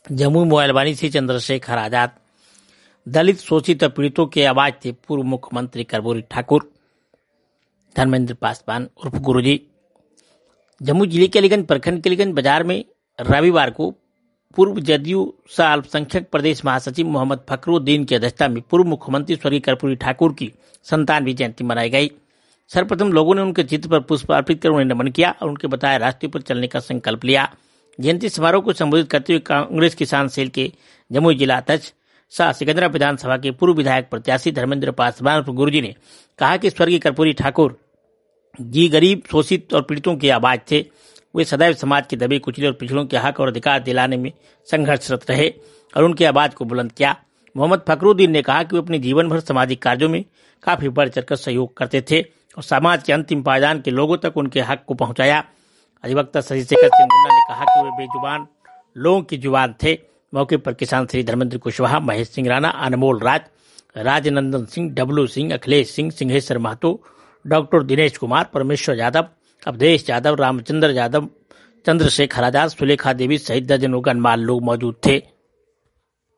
जमुई मोबाइलवानी से चंद्रशेखर आजाद। दलित शोषित और पीड़ितों के आवाज थे पूर्व मुख्यमंत्री कर्पूरी ठाकुर। धर्मेंद्र पासवान उर्फ गुरुजी। जमुई जिले के अलीगंज प्रखंड के अलीगंज बाजार में रविवार को पूर्व जदयू सह अल्पसंख्यक प्रदेश महासचिव मोहम्मद फखरुद्दीन की अध्यक्षता में पूर्व मुख्यमंत्री स्वर्गीय कर्पूरी ठाकुर की 97वीं जयंती मनाई गई। सर्वप्रथम लोगों ने उनके चित्र पर पुष्प अर्पित कर उन्हें नमन किया और उनके बताए रास्ते पर चलने का संकल्प लिया। जयंती समारोह को संबोधित करते हुए कांग्रेस किसान सेल के जमुई जिला अध्यक्ष सह सिकंदरा विधानसभा के पूर्व विधायक प्रत्याशी धर्मेंद्र पासवान गुरुजी ने कहा कि स्वर्गीय कर्पूरी ठाकुर जी गरीब, शोषित और पीड़ितों की आवाज थे। वे सदैव समाज के दबे कुचले और पिछड़ों के हक और अधिकार दिलाने में संघर्षरत रहे और उनकी आवाज को बुलंद किया। मोहम्मद फखरुद्दीन ने कहा कि वे अपने जीवन भर सामाजिक कार्यों में काफी बढ़ चढ़कर सहयोग करते थे और समाज के अंतिम पायदान के लोगों तक उनके हक को पहुंचाया। अधिवक्ता शशि शेखर सिंह मुंडा ने कहा कि वे बेजुबान लोगों की जुबान थे। मौके पर किसान श्री धर्मेंद्र कुशवाहा, महेश सिंह राणा, अनमोल राज, राजनंदन सिंह, डब्लू सिंह, अखिलेश सिंह, सिंहेश्वर महतो, डॉक्टर दिनेश कुमार, परमेश्वर यादव, अवधेश यादव, रामचंद्र यादव, चंद्रशेखर आजाद, सुलेखा देवी सहित दर्जनों गणमान्य लोग मौजूद थे।